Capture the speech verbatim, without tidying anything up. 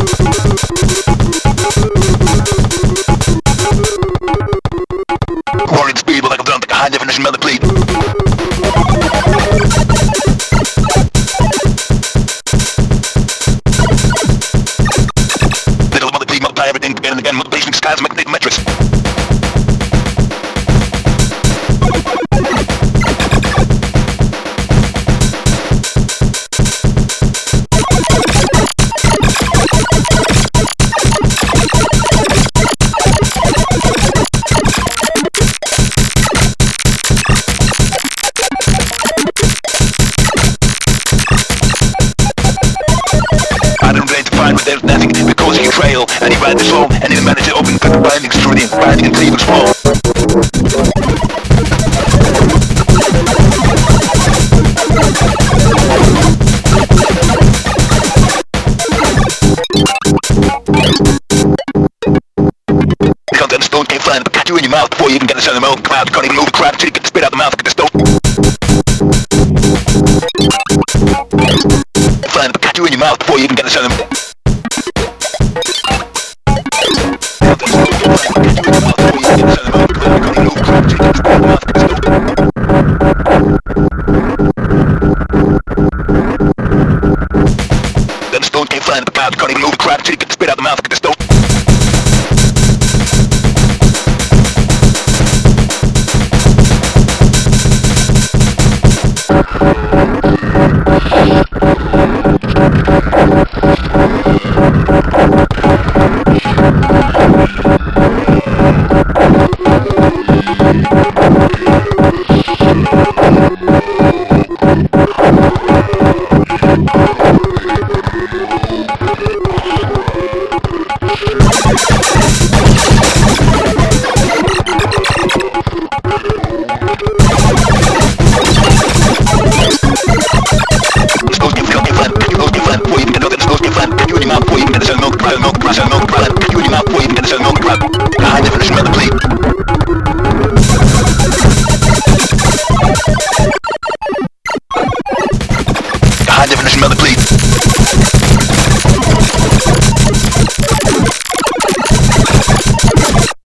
Warring speed, but like I'm drunk, like a high definition melody bleed. Little mother bleed, multiply everything again and again, multiplication skies, make the metrics. But there's nothing because you trail and you ride the soul and you manage to open the bindings through the binding and cleavage wall. The content of the stone can't find it, but catch you in your mouth before you even get the sound of the mouth. Cloud can't even move the crowd until you get the spit out the mouth. Get the stone. Find it, but catch you in your mouth before you even get the sound of the mouth. Then the stone can't find the cloud, can't even move the crowd until you get the spit out the mouth. Get the stone. High definition melody bleed.